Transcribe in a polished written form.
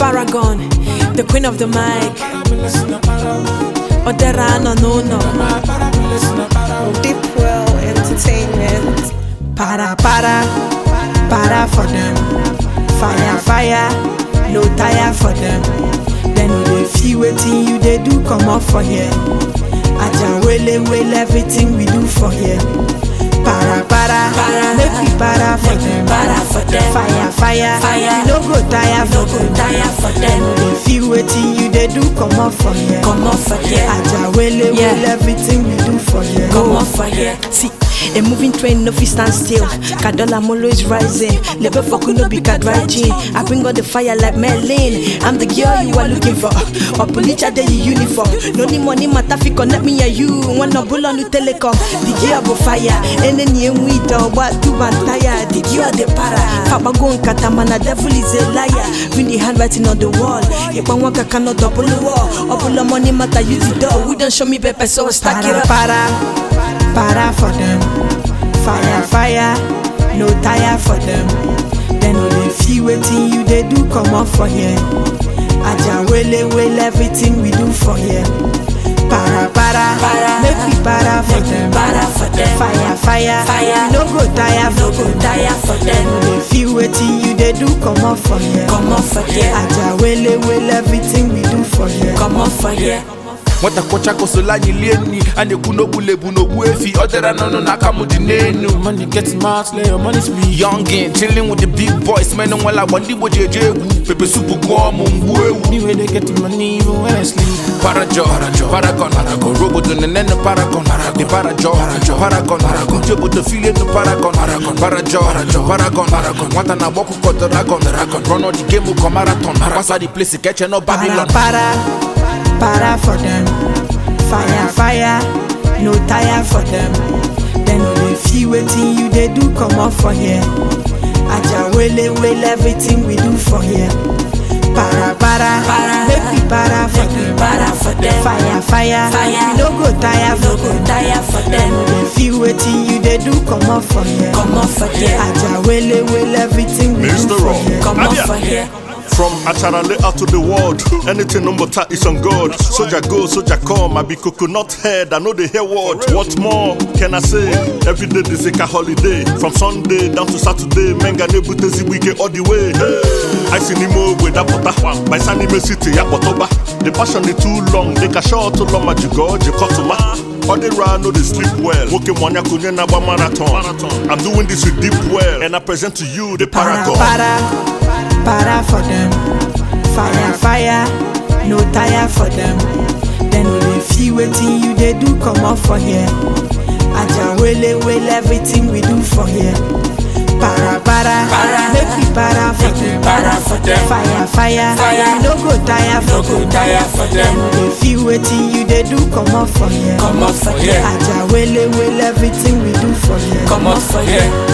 Paragon, the queen of the mic. Odera no. Deepwell Entertainment. Para for them. Fire, no tire for them. Then they feel waiting you they do come up for here. Aja will everything we do for here. Para, make we para for them. Fire, no go tire for them. They feel waiting you they do come up for here. Aja will everything we do for here. Come up for here. See, a moving train no fit stand still. Kadola Molo is rising. Level for no be kadrigin. I bring out the fire like Merlin. I'm the girl you are looking for. Or police day uniform. No need money matter fi connect me and you. One no bull on the telecom. The girl go fire. And then you we do what to tire. The girl the para. Kabago and katamana devil is a liar. Bring the handwriting on the wall. If I want cannot double the wall. Or pull the money matter use the door. We don't show me paper so stack it up. Para for them. Fire, no tire for them. Then only feel waiting you they do come up for here. Aja will everything we do for here. Para, make we para for them. Fire, no go tire for them. Only feel waiting you they do come up for here. Aja will everything we do for here. Come up for here. Wata kocha kosola nyilieni ane kuno bule buno buefi odera no nakamu dinenu. Money getting mad, slay your money speed. Youngin chilling with the big boys, men on wala wandi bo jeje. Pepe super kwa mumbuewu. Anyway they getting money even when I sleep. Paragon, Robodon and then the Paragon, the Paragon, Jobo the feeling the Paragon, Paragon, what an aboku got the Ragon, run out the game of marathon, pass the place, catch no Babylon. Para for them. Fire, no tire for them. Then only feel waiting you they do come up for here. Aja will everything we do for here. Para, make we para for them. Fire, no go tire for them. Then only feel waiting you they do come up for here. Aja will everything we do for here. Come up for here. From Acharale out to the world, anything number ta is on God. Soldier go, soldier come, I be coconut head, I know they hear word. What more can I say? Every day they take a holiday. From Sunday down to Saturday, menga nebutezi weekend all the way. I see Nimo with that butter, by Sanime City, Yapotoba. The passion is too long, they can show to long magic God, you cut to ma. All they run, know they sleep well. Working one yakunya marathon. I'm doing this with deep well, and I present to you the Paragon. Para for them. Fire, no tire for them. Then only feel waiting you they do come up for here. Aja will everything we do for here. Para, make we para for them. Fire, no go tire for them. Only feel waiting you they do come up for here. Aja will everything we do for here. Come up for here.